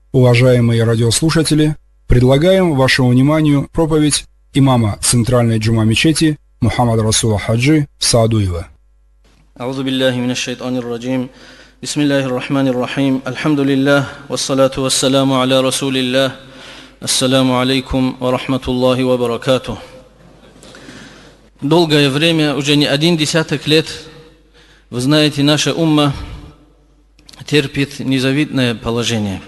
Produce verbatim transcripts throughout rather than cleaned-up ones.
Уважаемые радиослушатели, предлагаем вашему вниманию проповедь имама Центральной джума мечети Мухаммада Расула Хаджи Саадуева. Аузу биллахи минаш шайтанир раджим. Бисмиллахир рахманир рахим. Алхамдулиллах, вассалату вассаламу аля расулиллах. Ассаламу алейкум ва рахматуллахи ва баракатух. Долгое время, уже не один десяток лет, вы знаете, наша умма терпит незавидное положение.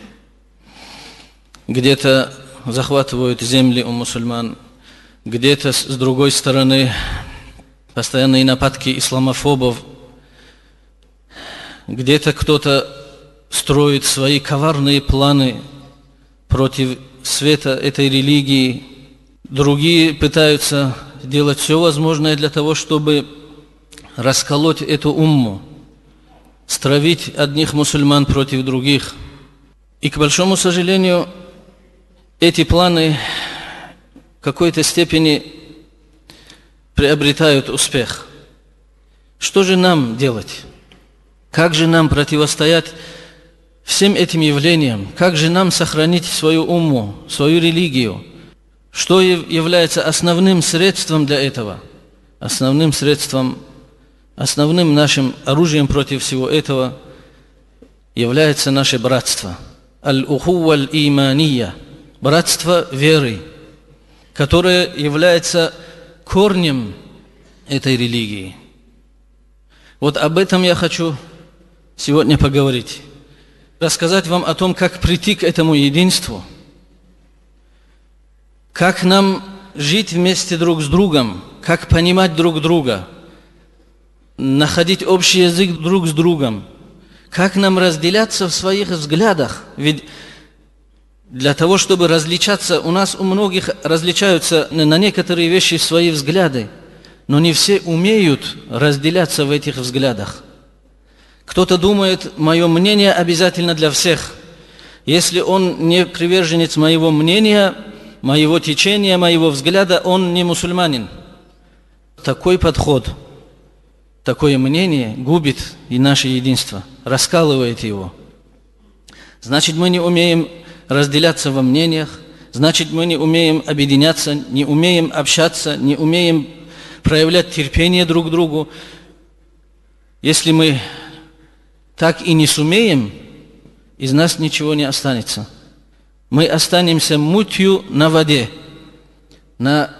Где-то захватывают земли у мусульман, где-то с другой стороны постоянные нападки исламофобов, где-то кто-то строит свои коварные планы против света этой религии, другие пытаются делать все возможное для того, чтобы расколоть эту умму, стравить одних мусульман против других. И, к большому сожалению, эти планы в какой-то степени приобретают успех. Что же нам делать? Как же нам противостоять всем этим явлениям? Как же нам сохранить свою умму, свою религию? Что является основным средством для этого? Основным средством, основным нашим оружием против всего этого является наше братство. Аль-ухува аль-иманiyya. Братство веры, которое является корнем этой религии. Вот об этом я хочу сегодня поговорить. Рассказать вам о том, как прийти к этому единству, как нам жить вместе друг с другом, как понимать друг друга, находить общий язык друг с другом, как нам разделяться в своих взглядах. Ведь для того, чтобы различаться, у нас у многих различаются на некоторые вещи свои взгляды, но не все умеют разделяться в этих взглядах. Кто-то думает, мое мнение обязательно для всех. Если он не приверженец моего мнения, моего течения, моего взгляда, он не мусульманин. Такой подход, такое мнение губит и наше единство, раскалывает его. Значит, мы не умеем разделяться во мнениях, значит, мы не умеем объединяться, не умеем общаться, не умеем проявлять терпение друг к другу. Если мы так и не сумеем, из нас ничего не останется. Мы останемся мутью на воде, на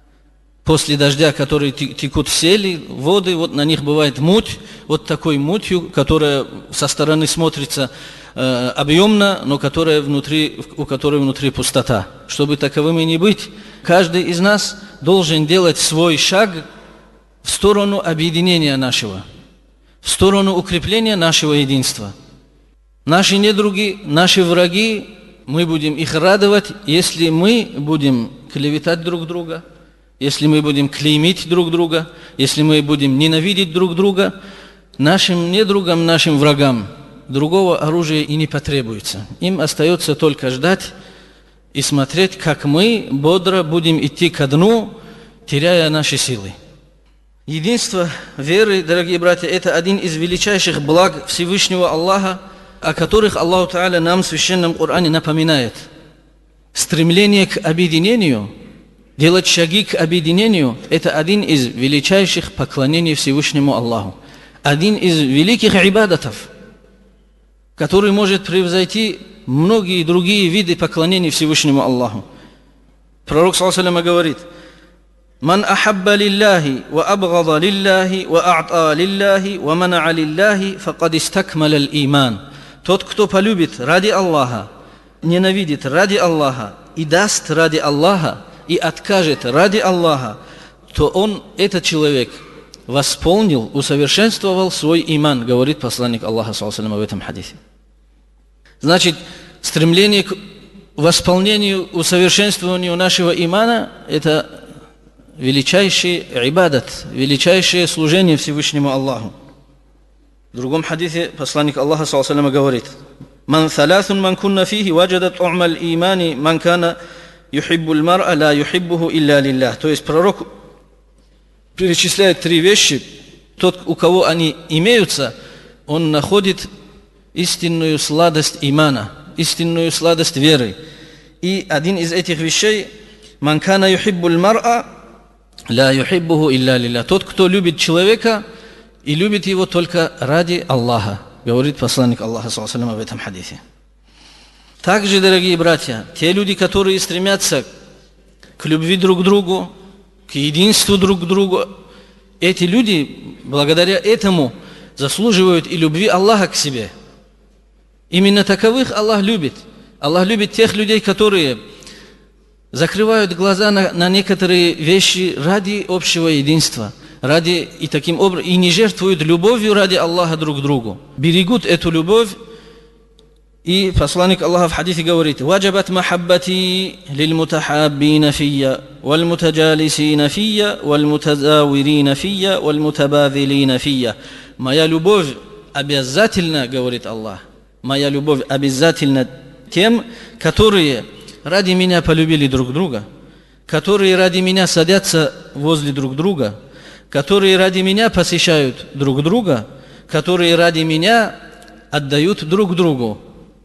после дождя, которые текут сели, воды, вот на них бывает муть, вот такой мутью, которая со стороны смотрится э, объемно, но которая внутри, у которой внутри пустота. Чтобы таковыми не быть, каждый из нас должен делать свой шаг в сторону объединения нашего, в сторону укрепления нашего единства. Наши недруги, наши враги, мы будем их радовать, если мы будем клеветать друг друга, если мы будем клеймить друг друга, если мы будем ненавидеть друг друга, нашим недругам, нашим врагам другого оружия и не потребуется. Им остается только ждать и смотреть, как мы бодро будем идти ко дну, теряя наши силы. Единство веры, дорогие братья, это один из величайших благ Всевышнего Аллаха, о которых Аллах Та'аля нам в Священном Коране напоминает. Стремление к объединению, делать шаги к объединению – это один из величайших поклонений Всевышнему Аллаху. Один из великих ибадатов, который может превзойти многие другие виды поклонений Всевышнему Аллаху. Пророк саллаллаху алейхи ва саллям говорит: «Ман ахабба лиллахи, ва абгада лиллахи, ва а'та лиллахи, ва мана'a лиллахи, факад истакмаля аль-иман». Тот, кто полюбит ради Аллаха, ненавидит ради Аллаха и даст ради Аллаха, и откажет ради Аллаха, то он, этот человек, восполнил, усовершенствовал свой иман, говорит посланник Аллаха саллаллаху алейхи ва саллям в этом хадисе. Значит, стремление к восполнению, усовершенствованию нашего имана – это величайший ибадат, величайшее служение Всевышнему Аллаху. В другом хадисе посланник Аллаха саллаллаху алейхи ва саллям говорит: «Ман салясун ман кунна фихи ваджадат у'маль имани ман кана юхиббуль мар'a ла юхиббуху илля лиллях». То есть пророк перечисляет три вещи. Тот, у кого они имеются, он находит истинную сладость имана, истинную сладость веры. И один из этих вещей «Ман кана юхиббуль мар'a, ла юхиббуху илля лилля». Тот, кто любит человека и любит его только ради Аллаха, говорит посланник Аллаха саллаллаху алейхи ва саллям в этом хадисе. Также, дорогие братья, те люди, которые стремятся к любви друг к другу, к единству друг к другу, эти люди, благодаря этому, заслуживают и любви Аллаха к себе. Именно таковых Аллах любит. Аллах любит тех людей, которые закрывают глаза на, на некоторые вещи ради общего единства, ради и таким образом и не жертвуют любовью ради Аллаха друг к другу, берегут эту любовь. И посланник Аллаха в хадисе говорит: «Ваджабат махаббати лиль мутахаббина фийя, валь мутаджалисина фийя, валь мутазавирина фийя, валь мутабазилина фийя». Моя любовь обязательно, говорит Аллах, моя любовь обязательно тем, которые ради меня полюбили друг друга, которые ради меня садятся возле друг друга, которые ради меня посещают друг друга, которые ради меня отдают друг другу.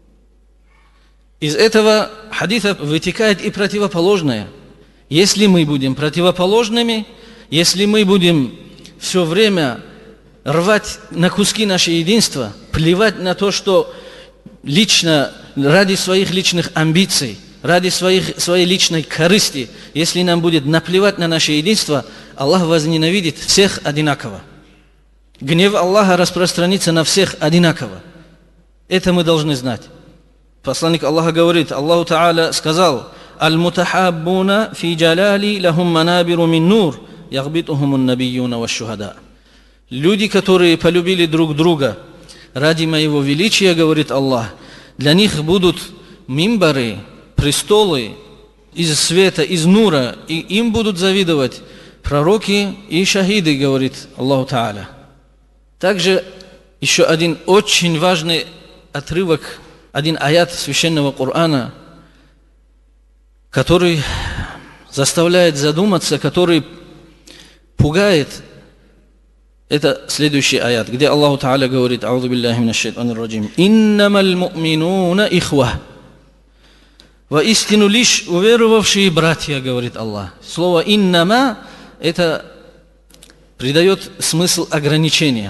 Из этого хадиса вытекает и противоположное. Если мы будем противоположными, если мы будем все время рвать на куски наше единство, плевать на то, что лично, ради своих личных амбиций, ради своих, своей личной корысти, если нам будет наплевать на наше единство, Аллах возненавидит всех одинаково. Гнев Аллаха распространится на всех одинаково. Это мы должны знать. Посланник Аллаха говорит, Аллаху Та'аля сказал: «Аль-мутахаббуна фи джаляли лахум манабиру мин нур, ягбитухумун набийюна ва шухада». Люди, которые полюбили друг друга ради моего величия, говорит Аллах, для них будут мимбары, престолы из света, из нура, и им будут завидовать пророки и шахиды, говорит Аллаху Та'аля. Также еще один очень важный отрывок, один аят священного Корана, который заставляет задуматься, который пугает. Это следующий аят, где Аллах Та'аля говорит: «Аузу билляхи минаш шайтанир раджим, иннамаль му'минуна ихва». Воистину лишь уверовавшие братья, говорит Аллах. Слово «иннама» это придает смысл ограничения.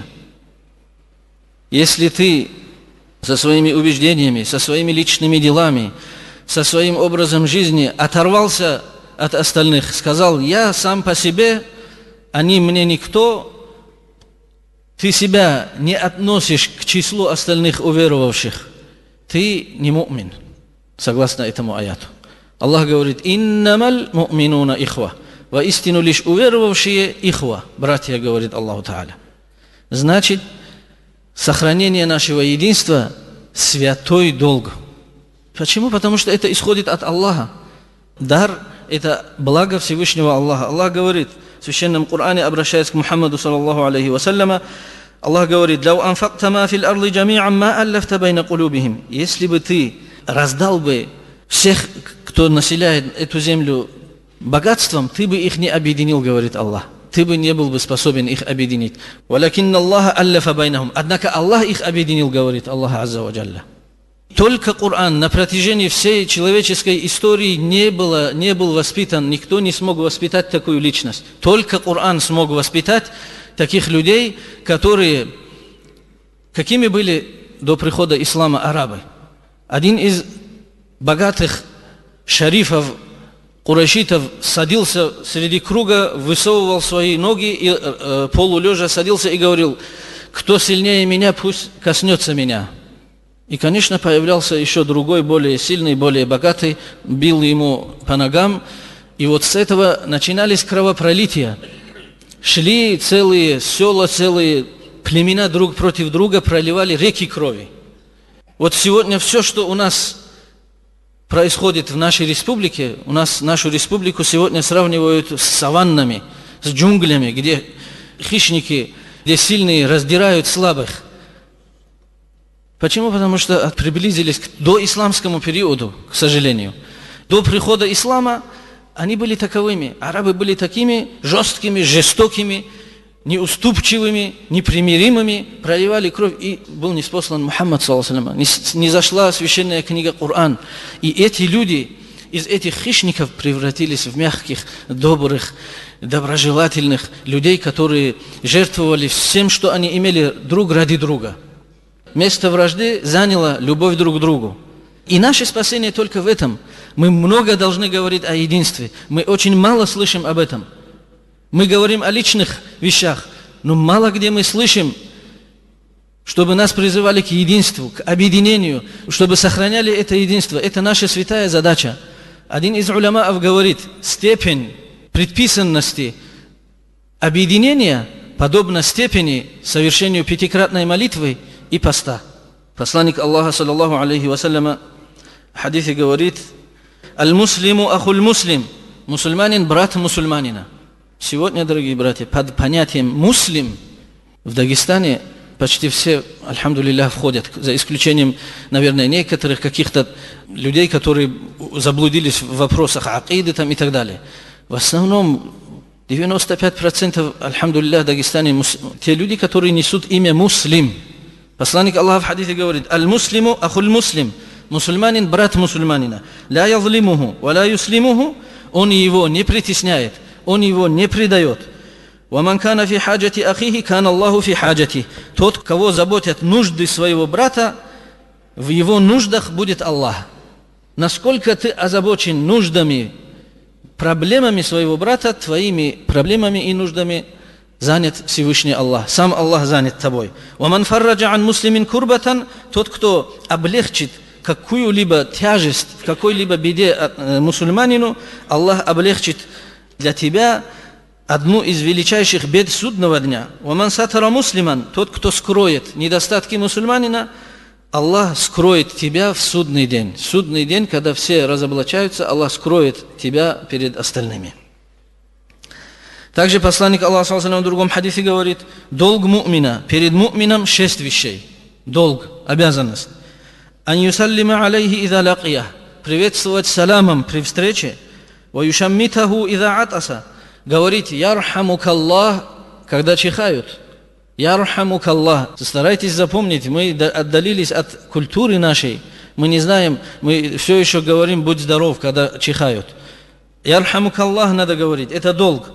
Если ты со своими убеждениями, со своими личными делами, со своим образом жизни оторвался от остальных, сказал: «Я сам по себе, они мне никто», ты себя не относишь к числу остальных уверовавших, ты не му'мин, согласно этому аяту. Аллах говорит: «Иннамаль му'минуна ихва». Воистину лишь уверовавшие ихва, братья, говорит Аллаху Та'аля. Значит, сохранение нашего единства – святой долг. Почему? Потому что это исходит от Аллаха. Дар – это благо Всевышнего Аллаха. Аллах говорит в Священном Коране, обращаясь к Мухаммаду, саллаллаху алейхи вассаляма, Аллах говорит: «Лау анфакта ма фил арли джами'ан ма аллафта байна кулубихим». Если бы ты раздал бы всех, кто населяет эту землю, богатством, ты бы их не объединил, говорит Аллах. Ты бы не был бы способен их объединить. «Валякинна Аллаха аллафа байнахум». Однако Аллах их объединил, говорит Аллах азза ва джалля. Только Коран на протяжении всей человеческой истории не, было, не был воспитан, никто не смог воспитать такую личность. Только Коран смог воспитать таких людей, которые, какими были до прихода ислама арабы. Один из богатых шарифов, курайшитов, садился среди круга, высовывал свои ноги и э, полулежа садился и говорил: «Кто сильнее меня, пусть коснется меня». И, конечно, появлялся еще другой, более сильный, более богатый, бил ему по ногам. И вот с этого начинались кровопролития. Шли целые села, целые племена друг против друга, проливали реки крови. Вот сегодня все, что у нас происходит в нашей республике, у нас нашу республику сегодня сравнивают с саваннами, с джунглями, где хищники, где сильные раздирают слабых. Почему? Потому что приблизились к доисламскому периоду, к сожалению. До прихода ислама они были таковыми. Арабы были такими жесткими, жестокими, неуступчивыми, непримиримыми, проливали кровь, и был ниспослан Мухаммад, саллаллаху алейхи ва саллям, не зашла священная книга Коран. И эти люди из этих хищников превратились в мягких, добрых, доброжелательных людей, которые жертвовали всем, что они имели, друг ради друга. Место вражды заняло любовь друг к другу. И наше спасение только в этом. Мы много должны говорить о единстве. Мы очень мало слышим об этом. Мы говорим о личных вещах, но мало где мы слышим, чтобы нас призывали к единству, к объединению, чтобы сохраняли это единство. Это наша святая задача. Один из уламаов говорит, степень предписанности объединения подобна степени совершению пятикратной молитвы и поста. Посланник Аллаха, саллаллаху алейхи ва салляма, в хадисе говорит, «Аль-муслиму ахуль муслим», мусульманин – брат мусульманина. Сегодня, дорогие братья, под понятием «муслим» в Дагестане почти все, альхамдулиллах, входят, за исключением, наверное, некоторых каких-то людей, которые заблудились в вопросах акиды там и так далее. В основном девяносто пять процентов, альхамдулиллах, в Дагестане те люди, которые несут имя «муслим». Посланник Аллаха в хадисе говорит, «Аль-муслиму ахуль муслим», мусульманин – брат мусульманина, «Ля язлимуху, ва ля юслимуху», он его не притесняет, он его не предает. «Ваман кана фи хаджати ахихи, кана Аллаху фи хаджати». Тот, кого заботят нужды своего брата, в его нуждах будет Аллах. Насколько ты озабочен нуждами, проблемами своего брата, твоими проблемами и нуждами занят Всевышний Аллах. Сам Аллах занят тобой. «Ваман фарраджа ан муслимин курбатан». Тот, кто облегчит какую-либо тяжесть в какой-либо беде мусульманину, Аллах облегчит для тебя одну из величайших бед судного дня. «Ваман сатара муслиман». Тот, кто скроет недостатки мусульманина, Аллах скроет тебя в судный день. Судный день, когда все разоблачаются, Аллах скроет тебя перед остальными. Также посланник Аллаха, саллаллаху алейхи ва саллям, в другом хадисе говорит, долг му'мина, перед му'мином шесть вещей. Долг, обязанность. «Ан юсаллима алейхи иза лакия», приветствовать саламом при встрече. «Ва юшаммитаху иза атаса», говорить «Ярхамукаллах», когда чихают. «Ярхамукаллах». Старайтесь запомнить, мы отдалились от культуры нашей. Мы не знаем, мы все еще говорим «будь здоров», когда чихают. «Ярхамукаллах» надо говорить, это долг.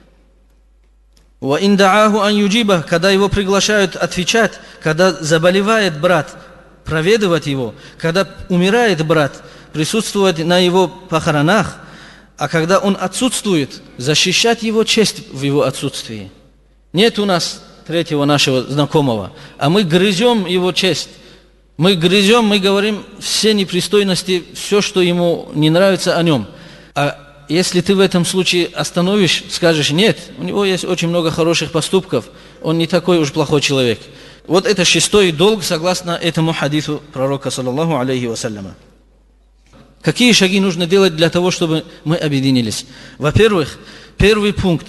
«Ва индa'аху ан юджиба», когда его приглашают отвечать, когда заболевает брат, проведывать его, когда умирает брат, присутствовать на его похоронах, а когда он отсутствует, защищать его честь в его отсутствии. Нет у нас третьего нашего знакомого, а мы грызем его честь. Мы грызем, мы говорим все непристойности, все, что ему не нравится о нем. А если ты в этом случае остановишь, скажешь, нет, у него есть очень много хороших поступков, он не такой уж плохой человек. Вот это шестой долг, согласно этому хадису пророка, саллаллаху алейхи ва салляма. Какие шаги нужно делать для того, чтобы мы объединились? Во-первых, первый пункт.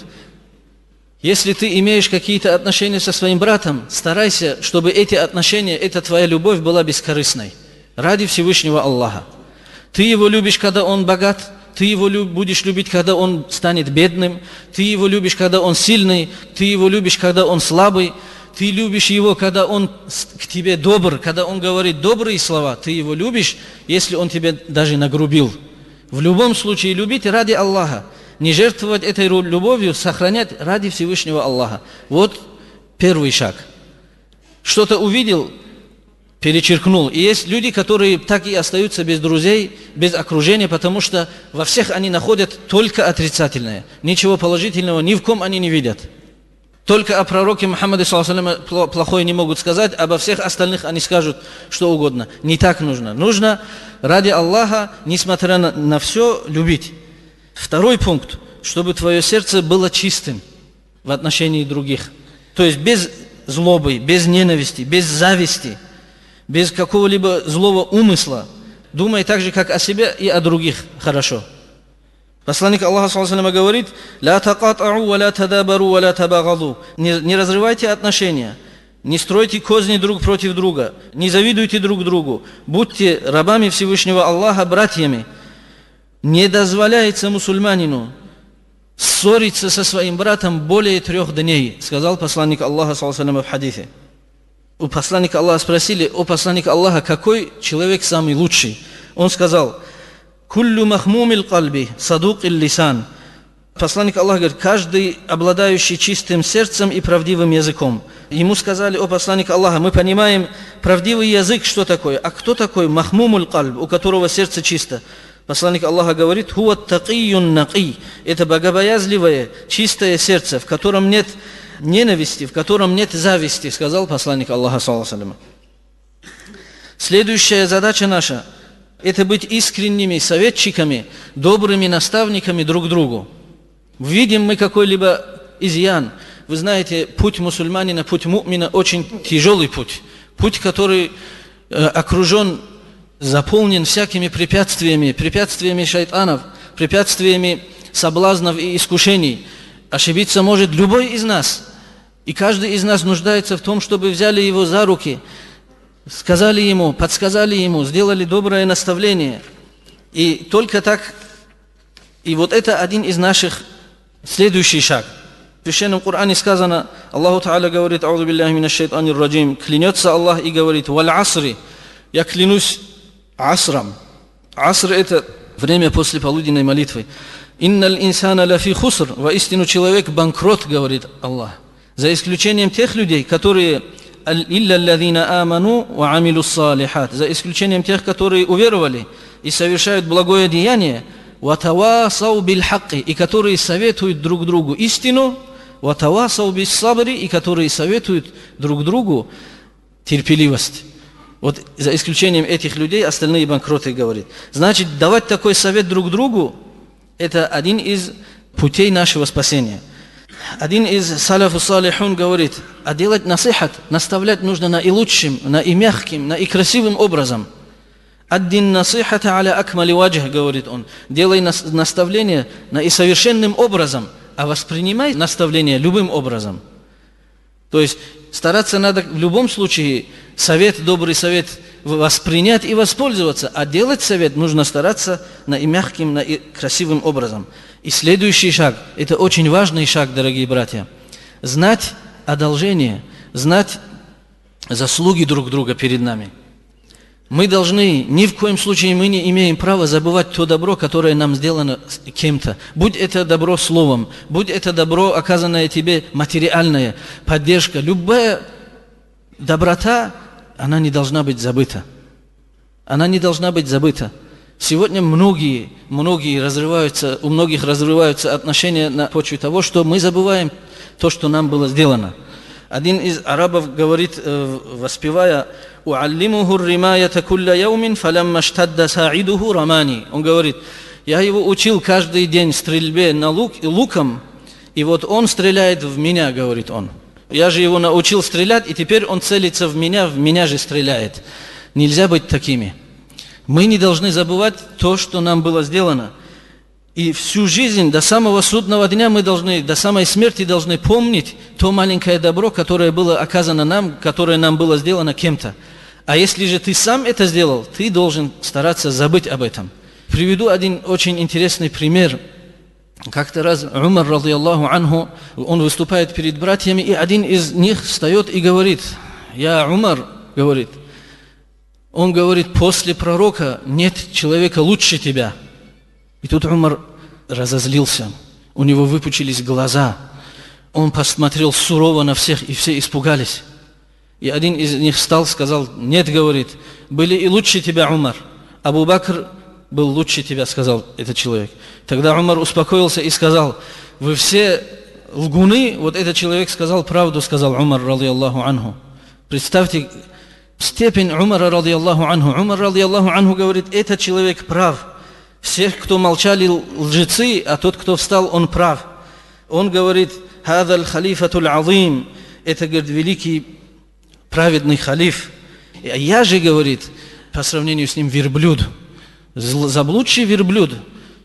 Если ты имеешь какие-то отношения со своим братом, старайся, чтобы эти отношения, эта твоя любовь была бескорыстной. Ради Всевышнего Аллаха. Ты его любишь, когда он богат, ты его будешь любить, когда он станет бедным, ты его любишь, когда он сильный, ты его любишь, когда он слабый, ты любишь его, когда он к тебе добр, когда он говорит добрые слова, ты его любишь, если он тебе даже нагрубил. В любом случае любить ради Аллаха, не жертвовать этой любовью, сохранять ради Всевышнего Аллаха. Вот первый шаг. Что-то увидел, перечеркнул. И есть люди, которые так и остаются без друзей, без окружения, потому что во всех они находят только отрицательное. Ничего положительного ни в ком они не видят. Только о пророке Мухаммаде, саллаллаху алейхи ва саллям, плохое не могут сказать, обо всех остальных они скажут что угодно. Не так нужно. Нужно ради Аллаха, несмотря на, на все, любить. Второй пункт, чтобы твое сердце было чистым в отношении других. То есть без злобы, без ненависти, без зависти, без какого-либо злого умысла. Думай так же, как о себе и о других хорошо. Посланник Аллаха, саллаллаху алейхи ва саллям, говорит, «Ля тaqat'у ва ля тадабару ва ля табагаду». Не разрывайте отношения, не стройте козни друг против друга, не завидуйте друг другу, будьте рабами Всевышнего Аллаха, братьями. Не дозволяется мусульманину ссориться со своим братом более трех дней, сказал посланник Аллаха саллаллаху алейхи ва саллям в хадисе. У посланника Аллаха спросили: о посланник Аллаха, какой человек самый лучший? Он сказал: «Куллю махмумил кальби, садук ил лисан». Посланник Аллаха говорит: каждый, обладающий чистым сердцем и правдивым языком. Ему сказали: о посланник Аллаха, мы понимаем правдивый язык, что такое, а кто такой махмумул кальб, у которого сердце чисто? Посланник Аллаха говорит: хуа такийюн наки. Это богобоязливое, чистое сердце, в котором нет ненависти, в котором нет зависти, сказал посланник Аллаха саллаллаху алейхи ва саллям. Следующая задача наша – это быть искренними советчиками, добрыми наставниками друг другу. Видим мы какой-либо изъян. Вы знаете, путь мусульманина, путь му'мина очень тяжелый путь. Путь, который э, окружен, заполнен всякими препятствиями, препятствиями шайтанов, препятствиями соблазнов и искушений. Ошибиться может любой из нас. И каждый из нас нуждается в том, чтобы взяли его за руки, сказали ему, подсказали ему, сделали доброе наставление. И только так, и вот это один из наших следующий шаг. В Священном Коране сказано, Аллаху Та'аля говорит: аузу билляхи минаш шайтанир раджим, клянется Аллах и говорит: валь асри, я клянусь асром. Аср — это время после полуденной молитвы. Инналь инсана лафи хуср, воистину человек банкрот, говорит Аллах. За исключением тех людей, которые илля аллазина аману ва амилус салихат, за исключением тех, которые уверовали и совершают благое деяние, ва тавасау биль хакки, и которые советуют друг другу истину, ва тавасау бис сабри, и которые советуют друг другу терпеливость. Вот за исключением этих людей остальные банкроты, говорит. Значит, давать такой совет друг другу — это один из путей нашего спасения. Один из салафу салихун говорит: а делать насихат, наставлять нужно на и лучшим, на и мягким, на и красивым образом. Аддин насихата аля акмали ваджх, говорит он. Делай наставление на и совершенным образом, а воспринимай наставление любым образом. То есть стараться надо в любом случае совет, добрый совет воспринять и воспользоваться, а делать совет нужно стараться на и мягким, на и красивым образом. И следующий шаг, это очень важный шаг, дорогие братья, знать одолжение, знать заслуги друг друга перед нами. Мы должны, ни в коем случае мы не имеем права забывать то добро, которое нам сделано кем-то. Будь это добро словом, будь это добро, оказанное тебе материальное, поддержка, любая доброта, она не должна быть забыта. Она не должна быть забыта. Сегодня многие, многие разрываются, у многих разрываются отношения на почве того, что мы забываем то, что нам было сделано. Один из арабов говорит, воспевая: «Уаллимуху римаята кулля яумин, фалямма штадда саидуху рамани». Он говорит: я его учил каждый день стрельбе на лук, луком, и вот он стреляет в меня, говорит он. Я же его научил стрелять, и теперь он целится в меня, в меня же стреляет. Нельзя быть такими. Мы не должны забывать то, что нам было сделано. И всю жизнь, до самого судного дня мы должны, до самой смерти должны помнить то маленькое добро, которое было оказано нам, которое нам было сделано кем-то. А если же ты сам это сделал, ты должен стараться забыть об этом. Приведу один очень интересный пример. Как-то раз Умар, радийаллаху анху, он выступает перед братьями, и один из них встает и говорит: «Я Умар», говорит, он говорит: «после пророка нет человека лучше тебя». И тут Умар разозлился, у него выпучились глаза, он посмотрел сурово на всех, и все испугались. И один из них встал, сказал: «Нет, говорит, были и лучше тебя, Умар. Абу Бакр был лучше тебя», сказал этот человек. Тогда Умар успокоился и сказал: «Вы все лгуны». Вот этот человек сказал правду, сказал Умар, радийаллаху анху. Представьте степень Умара, радийаллаху анху. Умар, радийаллаху анху, говорит: этот человек прав. Всех, кто молчали, лжецы, а тот, кто встал, он прав. Он говорит: «Хадаль халифатуль азим». Это, говорит, великий праведный халиф. А я же, говорит, по сравнению с ним верблюд. Заблудший верблюд.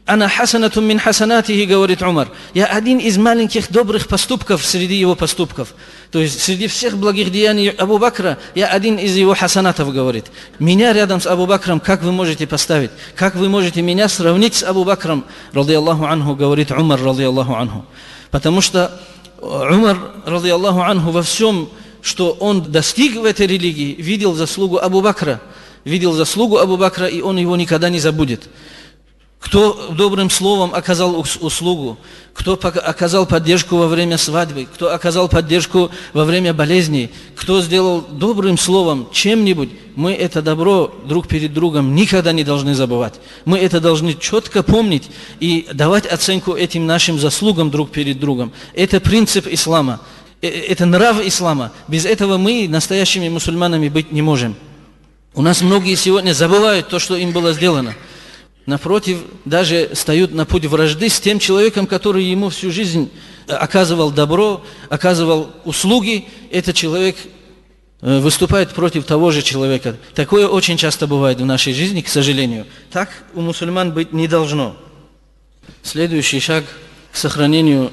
Ана хасанатун мин хасанатихи, говорит Умар. Я один из маленьких добрых поступков среди его поступков. То есть среди всех благих деяний Абу Бакра я один из его хасанатов, говорит. Меня рядом с Абу Бакром как вы можете поставить? Как вы можете меня сравнить с Абу Бакром, радийаллаху анху, говорит Умар, радийаллаху анху. Потому что Умар, радийаллаху анху, во всем, что он достиг в этой религии, видел заслугу Абу Бакра. Видел заслугу Абу Бакра, и он его никогда не забудет. Кто добрым словом оказал услугу, кто оказал поддержку во время свадьбы, кто оказал поддержку во время болезней, кто сделал добрым словом чем-нибудь, мы это добро друг перед другом никогда не должны забывать. Мы это должны четко помнить и давать оценку этим нашим заслугам друг перед другом. Это принцип ислама, это нрав ислама. Без этого мы настоящими мусульманами быть не можем. У нас многие сегодня забывают то, что им было сделано. Напротив, даже встают на путь вражды с тем человеком, который ему всю жизнь оказывал добро, оказывал услуги. Этот человек выступает против того же человека. Такое очень часто бывает в нашей жизни, к сожалению. Так у мусульман быть не должно. Следующий шаг к сохранению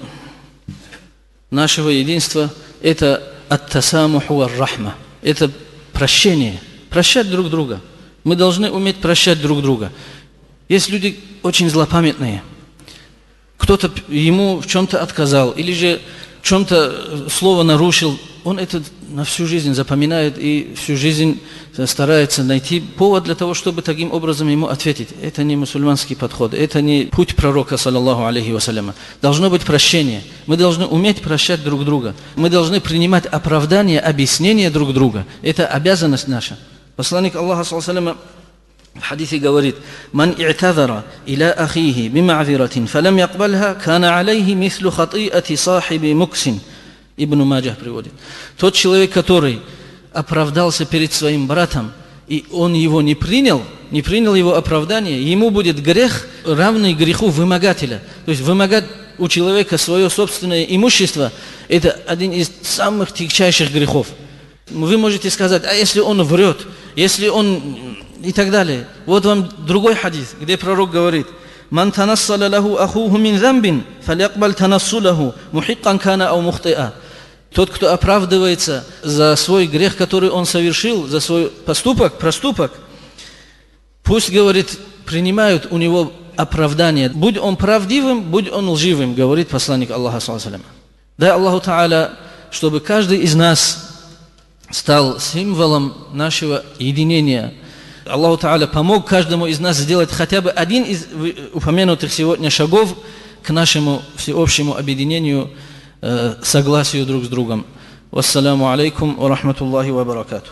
нашего единства – это ат-тасамуху вар-рахма. Это прощение, прощать друг друга. Мы должны уметь прощать друг друга. Есть люди очень злопамятные. Кто-то ему в чем-то отказал, или же в чем-то слово нарушил. Он это на всю жизнь запоминает и всю жизнь старается найти повод для того, чтобы таким образом ему ответить. Это не мусульманский подход, это не путь пророка, саллаллаху алейхи вассаляма. Должно быть прощение. Мы должны уметь прощать друг друга. Мы должны принимать оправдание, объяснение друг друга. Это обязанность наша. Посланник Аллаха, саллаллаху алейхи вассалям, в хадисе говорит: «Ман и'тазара иля ахихи бима'зиратин, фалам якбальха, кана алейхи мислу хати'ати сахиби муксин». Ибн Маджах приводит. Тот человек, который оправдался перед своим братом, и он его не принял, не принял его оправдание, ему будет грех, равный греху вымогателя. То есть вымогать у человека свое собственное имущество – это один из самых тягчайших грехов. Вы можете сказать: а если он врет, если он... и так далее. Вот вам другой хадис, где пророк говорит: «Ман танассаля лаху ахуху мин замбин, фалякбаль танассулаху, мухиккан кана ау мухтиа». Тот, кто оправдывается за свой грех, который он совершил, за свой поступок, проступок, пусть, говорит, принимают у него оправдание. Будь он правдивым, будь он лживым, говорит посланник Аллаха, саллаллаху алейхи ва саллям. Дай Аллаху Та'аля, чтобы каждый из нас стал символом нашего единения. Аллаху Та'аля помог каждому из нас сделать хотя бы один из упомянутых сегодня шагов к нашему всеобщему объединению, согласию друг с другом. Вассаляму алейкум ва рахматуллахи ва баракатух.